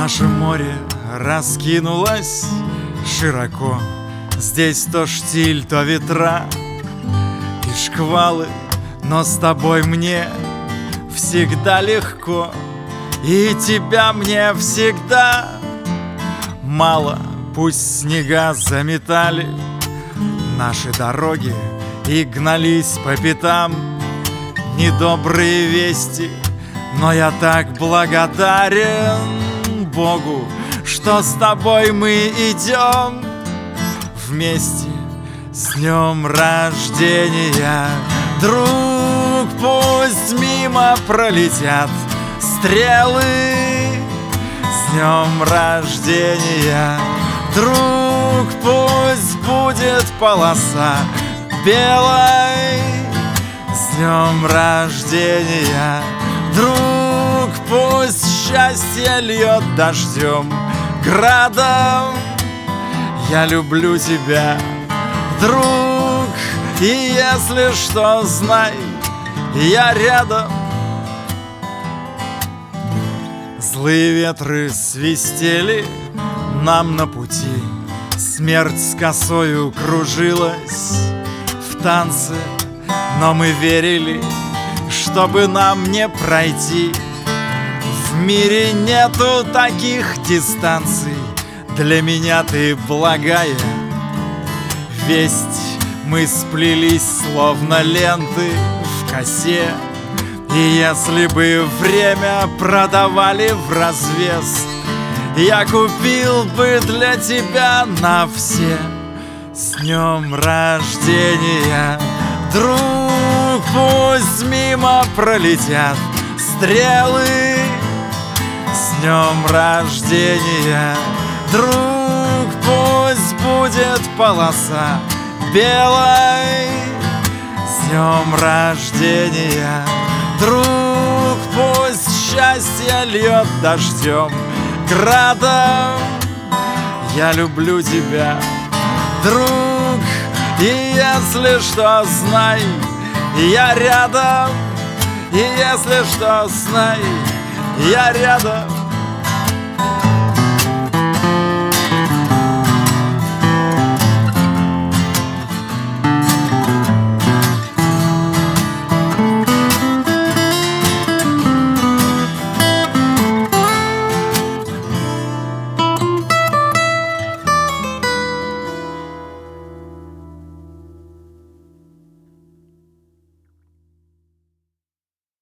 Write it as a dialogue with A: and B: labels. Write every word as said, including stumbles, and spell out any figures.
A: Наше море раскинулось широко. Здесь то штиль, то ветра и шквалы, но с тобой мне всегда легко, и тебя мне всегда мало. Пусть снега заметали наши дороги и гнались по пятам недобрые вести, но я так благодарен Богу, что с тобой мы идем вместе. С днем рождения, друг, пусть мимо пролетят стрелы. С днем рождения, друг, пусть будет полоса белой. С днем рождения, друг, пусть счастье льет дождем, градом. Я люблю тебя, друг, и если что, знай, я рядом. Злые ветры свистели нам на пути, смерть с косою кружилась в танце, но мы верили, чтобы нам не пройти. В мире нету таких дистанций, для меня ты благая весть. Мы сплелись, словно ленты в косе, и если бы время продавали вразвес, я купил бы для тебя на все. С днем рождения, друг, пусть мимо пролетят стрелы. С днем рождения, друг, пусть будет полоса белой. С днем рождения, друг, пусть счастье льет дождем, градом. Я люблю тебя, друг, и если что, знай, я рядом. И если что, знай, я рядом.